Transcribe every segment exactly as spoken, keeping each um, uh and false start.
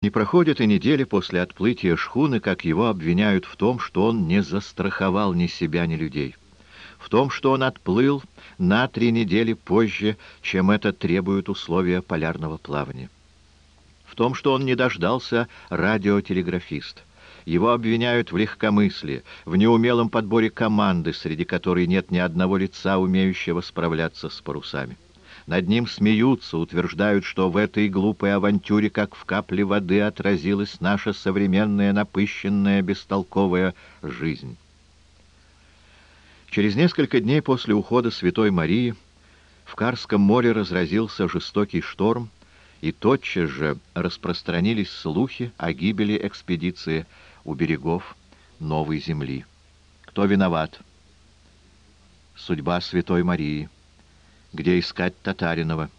Не проходит и недели после отплытия шхуны, как его обвиняют в том, что он не застраховал ни себя, ни людей. В том, что он отплыл на три недели позже, чем это требуют условия полярного плавания. В том, что он не дождался радиотелеграфиста. Его обвиняют в легкомыслии, в неумелом подборе команды, среди которой нет ни одного лица, умеющего справляться с парусами. Над ним смеются, утверждают, что в этой глупой авантюре, как в капле воды, отразилась наша современная, напыщенная, бестолковая жизнь. Через несколько дней после ухода Святой Марии в Карском море разразился жестокий шторм, и тотчас же распространились слухи о гибели экспедиции у берегов Новой Земли. Кто виноват? Судьба Святой Марии. Где искать Татаринова?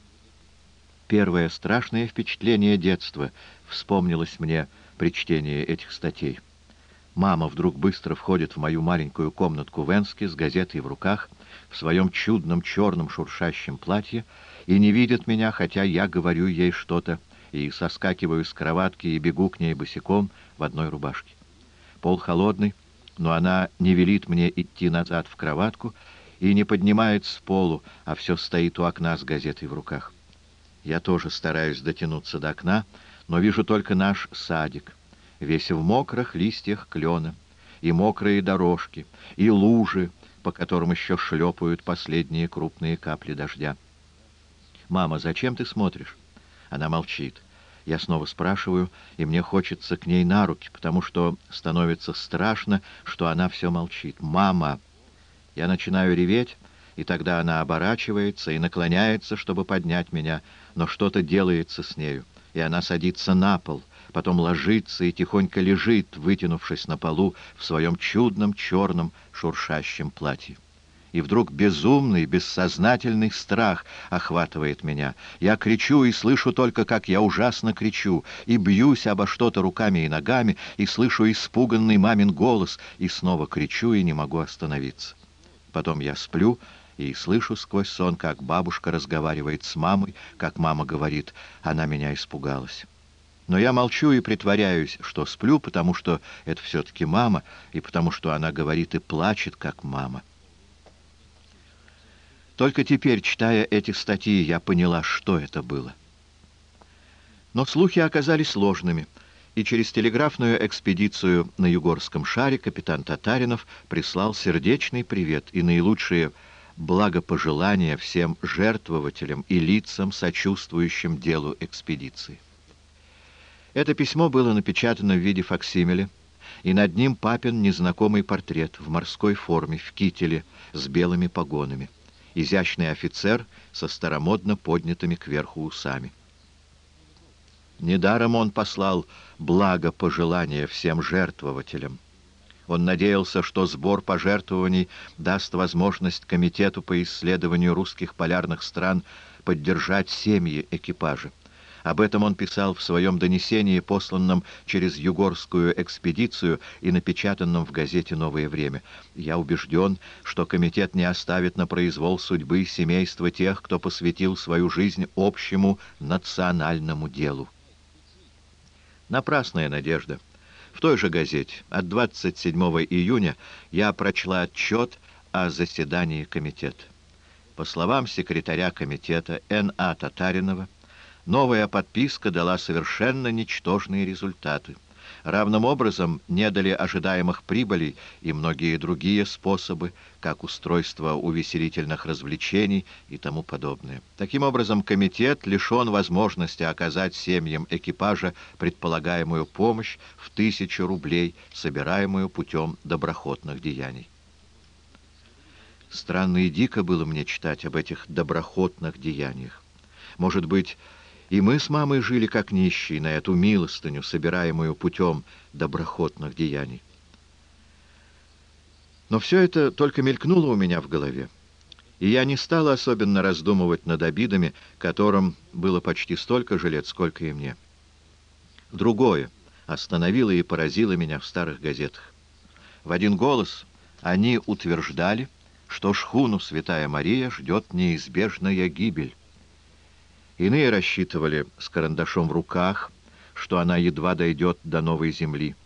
Первое страшное впечатление детства вспомнилось мне при чтении этих статей. Мама вдруг быстро входит в мою маленькую комнатку в Энске с газетой в руках, в своем чудном черном шуршащем платье, и не видит меня, хотя я говорю ей что-то, и соскакиваю с кроватки и бегу к ней босиком в одной рубашке. Пол холодный, но она не велит мне идти назад в кроватку и не поднимает с полу, а все стоит у окна с газетой в руках. Я тоже стараюсь дотянуться до окна, но вижу только наш садик, весь в мокрых листьях клена, и мокрые дорожки, и лужи, по которым еще шлепают последние крупные капли дождя. «Мама, зачем ты смотришь?» Она молчит. Я снова спрашиваю, и мне хочется к ней на руки, потому что становится страшно, что она все молчит. «Мама!» Я начинаю реветь, и тогда она оборачивается и наклоняется, чтобы поднять меня, но что-то делается с нею, и она садится на пол, потом ложится и тихонько лежит, вытянувшись на полу в своем чудном черном шуршащем платье. И вдруг безумный, бессознательный страх охватывает меня. Я кричу и слышу только, как я ужасно кричу, и бьюсь обо что-то руками и ногами, и слышу испуганный мамин голос, и снова кричу и не могу остановиться. Потом я сплю и слышу сквозь сон, как бабушка разговаривает с мамой, как мама говорит: «Она меня испугалась». Но я молчу и притворяюсь, что сплю, потому что это все-таки мама, и потому что она говорит и плачет, как мама. Только теперь, читая эти статьи, я поняла, что это было. Но слухи оказались ложными, и через телеграфную экспедицию на Югорском шаре капитан Татаринов прислал сердечный привет и наилучшие благопожелания всем жертвователям и лицам, сочувствующим делу экспедиции. Это письмо было напечатано в виде факсимиля, и над ним папин незнакомый портрет в морской форме, в кителе, с белыми погонами. Изящный офицер со старомодно поднятыми кверху усами. Недаром он послал благопожелания всем жертвователям. Он надеялся, что сбор пожертвований даст возможность комитету по исследованию русских полярных стран поддержать семьи экипажа. Об этом он писал в своем донесении, посланном через Югорскую экспедицию и напечатанном в газете «Новое время». Я убежден, что комитет не оставит на произвол судьбы семейства тех, кто посвятил свою жизнь общему национальному делу. Напрасная надежда. В той же газете от двадцать седьмого июня я прочла отчет о заседании комитета. По словам секретаря комитета Н А Татаринова, новая подписка дала совершенно ничтожные результаты. Равным образом не дали ожидаемых прибылей и многие другие способы, как устройство увеселительных развлечений и тому подобное. Таким образом, комитет лишен возможности оказать семьям экипажа предполагаемую помощь в тысячу рублей, собираемую путем доброхотных деяний. Странно и дико было мне читать об этих доброхотных деяниях. Может быть, и мы с мамой жили как нищие на эту милостыню, собираемую путем доброхотных деяний. Но все это только мелькнуло у меня в голове, и я не стала особенно раздумывать над обидами, которым было почти столько же лет, сколько и мне. Другое остановило и поразило меня в старых газетах. В один голос они утверждали, что шхуну «Святая Мария» ждет неизбежная гибель. Иные рассчитывали с карандашом в руках, что она едва дойдет до новой земли.